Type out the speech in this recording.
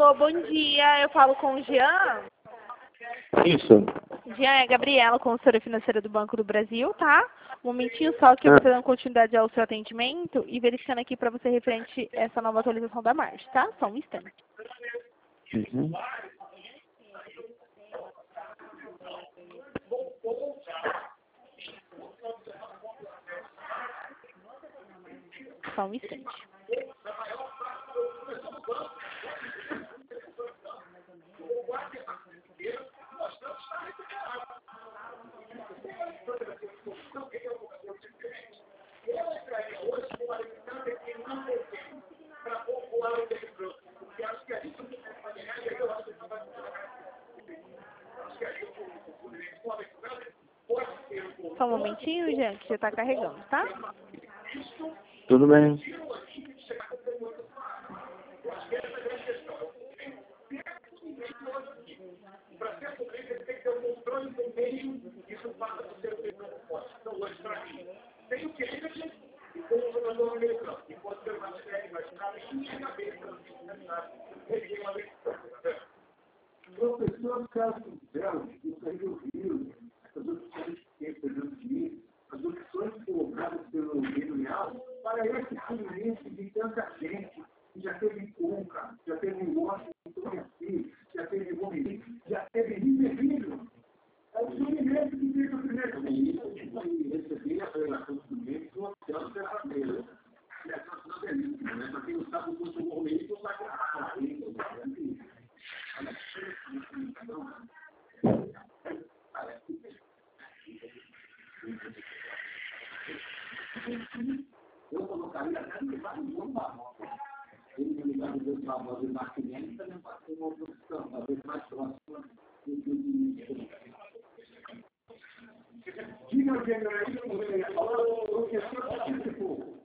Alô, bom dia. Eu falo com o Jean. Isso. Jean, é a Gabriela, consultora financeira do Banco do Brasil, tá? Um momentinho só que eu vou dando continuidade ao seu atendimento e verificando aqui para você referente essa nova atualização da margem, tá? Só um instante. Uhum. Só um instante. Só um momentinho, Jean, que já está carregando, tá? Tudo bem. Professor Carlos Belo, que saiu do Rio, essas opções que têm as opções colocadas pelo Reino Real, para esse fluminense de tanta gente, que já teve Conca, já teve Washington, já teve Gomes, já teve Riverino. É o Fluminense que fez o primeiro ministro que recebia a relação do Fluminense do hotel Ferradeira. E a situação é isso, né? Para quem não sabe, o Fluminense não sabe nada. Eu colocaria até no lugar do João Barbosa. Ele no lugar do João Barbosa e Martinelli também pode ser uma opção, talvez mais próxima do que o ministro. Diga o generalista, o professor participou.